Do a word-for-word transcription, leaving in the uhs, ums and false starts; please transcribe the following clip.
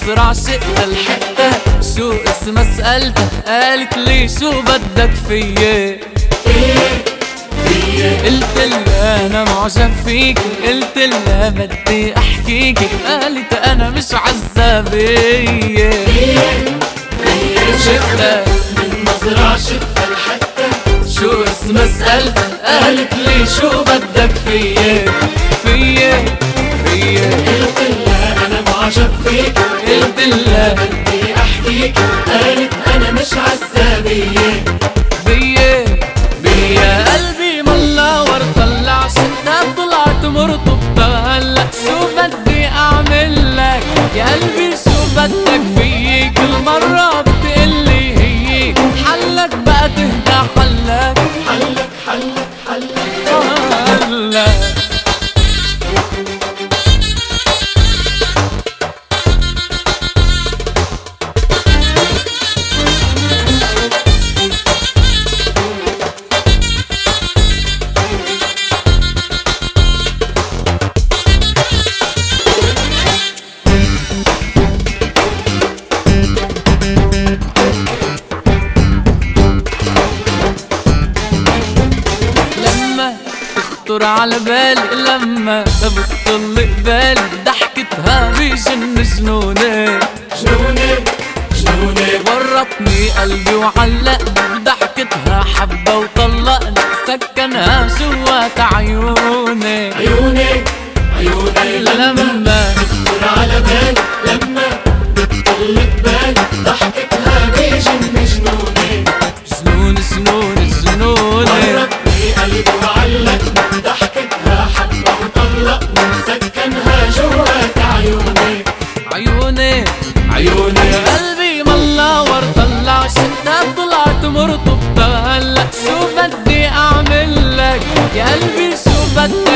مزرعة شقة لحقتها شو اسمها سألتها قالت لي شو بدك فيي قلت لها انا معجب فيك قلت لها بدي احكيكي قالت انا مش عزابية شفتها من مزرعة شقة لحقتها شو اسمها سألتها قالت لي شو بدك فيي فيي فيي قلت لها انا معجب فيك قلت لها بدي احكيك قالت انا مش عزابية بيي بيي قلبي ملور طلع شقة طلعت مرتبطة هلا شو بدي اعمل لك يا قلبي شو بدك فيي كل مرة بتقلي هي حلك بقى تهدى حلك حلك حلك حلك حلك تخطر على بالي لما بتطل قبالي ضحكتها بيجن جنوني جنوني جنوني ورطني قلبي وعلقني بضحكتها حبة وطلقني سكنها جوات عيوني عيوني عيوني لما تخطر على بالي لما بتطل قبالي ضحكتها بيجن جنوني جنون جنون جنوني ورطني قلبي وعلقني ضحكتها حبة وطلقني سكنها جوات عيوني عيوني عيوني قلبي ملور طلع شقة طلعت مرتبطة هلا شو بدي اعمل لك يا قلبي شو بدي